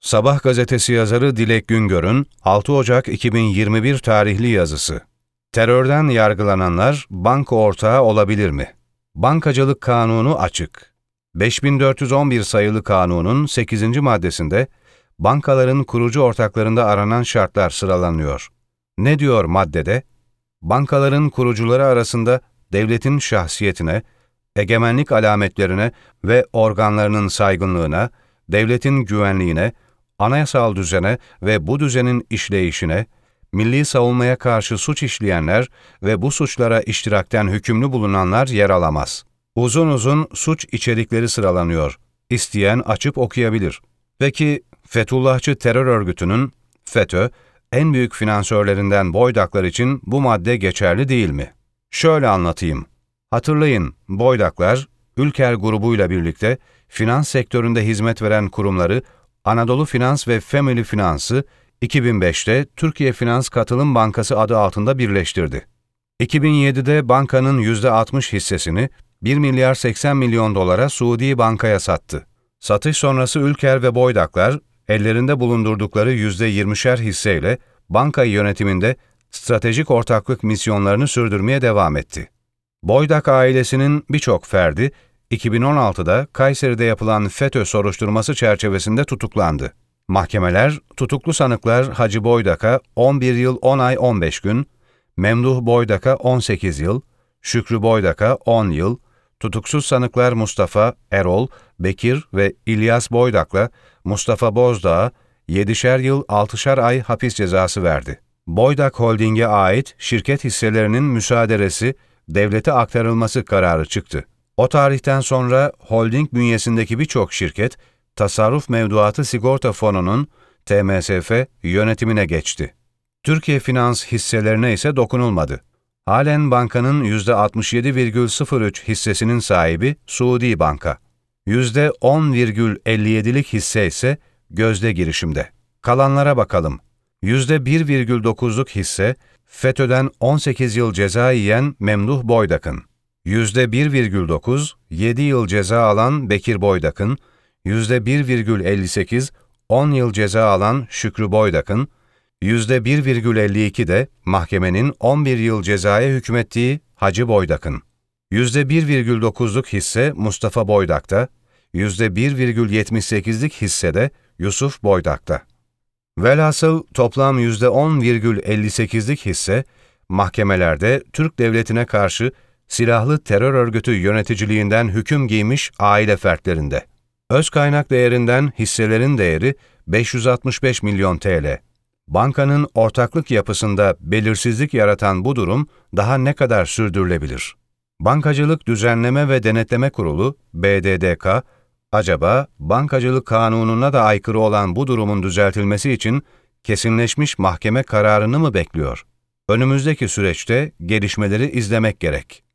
Sabah gazetesi yazarı Dilek Güngör'ün 6 Ocak 2021 tarihli yazısı. Terörden yargılananlar banka ortağı olabilir mi? Bankacılık Kanunu açık. 5411 sayılı kanunun 8. maddesinde bankaların kurucu ortaklarında aranan şartlar sıralanıyor. Ne diyor maddede? Bankaların kurucuları arasında devletin şahsiyetine, egemenlik alametlerine ve organlarının saygınlığına, devletin güvenliğine, anayasal düzene ve bu düzenin işleyişine, milli savunmaya karşı suç işleyenler ve bu suçlara iştirakten hükümlü bulunanlar yer alamaz. Uzun uzun suç içerikleri sıralanıyor. İsteyen açıp okuyabilir. Peki Fethullahçı terör örgütünün, FETÖ, en büyük finansörlerinden Boydaklar için bu madde geçerli değil mi? Şöyle anlatayım. Hatırlayın, Boydaklar, Ülker grubuyla birlikte finans sektöründe hizmet veren kurumları Anadolu Finans ve Family Finance'ı 2005'te Türkiye Finans Katılım Bankası adı altında birleştirdi. 2007'de bankanın %60 hissesini 1 milyar 80 milyon dolara Suudi Banka'ya sattı. Satış sonrası Ülker ve Boydaklar, ellerinde bulundurdukları %20'şer hisseyle banka yönetiminde stratejik ortaklık misyonlarını sürdürmeye devam etti. Boydak ailesinin birçok ferdi, 2016'da Kayseri'de yapılan FETÖ soruşturması çerçevesinde tutuklandı. Mahkemeler, tutuklu sanıklar Hacı Boydak'a 11 yıl 10 ay 15 gün, Memduh Boydak'a 18 yıl, Şükrü Boydak'a 10 yıl, tutuksuz sanıklar Mustafa, Erol, Bekir ve İlyas Boydak'la Mustafa Bozdağ'a 7'şer yıl 6'şar ay hapis cezası verdi. Boydak Holding'e ait şirket hisselerinin müsaaderesi, devlete aktarılması kararı çıktı. O tarihten sonra holding bünyesindeki birçok şirket, Tasarruf Mevduatı Sigorta Fonu'nun TMSF yönetimine geçti. Türkiye Finans hisselerine ise dokunulmadı. Halen bankanın %67,03 hissesinin sahibi Suudi Banka. %10,57'lik hisse ise Gözde Girişim'de. Kalanlara bakalım. %1,9'luk hisse, FETÖ'den 18 yıl ceza yiyen Memduh Boydak'ın. %1,9, 7 yıl ceza alan Bekir Boydak'ın, %1,58, 10 yıl ceza alan Şükrü Boydak'ın, %1,52 de mahkemenin 11 yıl cezaya hükmettiği Hacı Boydak'ın. %1,9'luk hisse Mustafa Boydak'ta, %1,78'lik hisse de Yusuf Boydak'ta. Velhasıl toplam %10,58'lik hisse, mahkemelerde Türk Devleti'ne karşı silahlı terör örgütü yöneticiliğinden hüküm giymiş aile fertlerinde. Öz kaynak değerinden hisselerin değeri 565 milyon TL. Bankanın ortaklık yapısında belirsizlik yaratan bu durum daha ne kadar sürdürülebilir? Bankacılık Düzenleme ve Denetleme Kurulu, BDDK, acaba Bankacılık Kanunu'na da aykırı olan bu durumun düzeltilmesi için kesinleşmiş mahkeme kararını mı bekliyor? Önümüzdeki süreçte gelişmeleri izlemek gerek.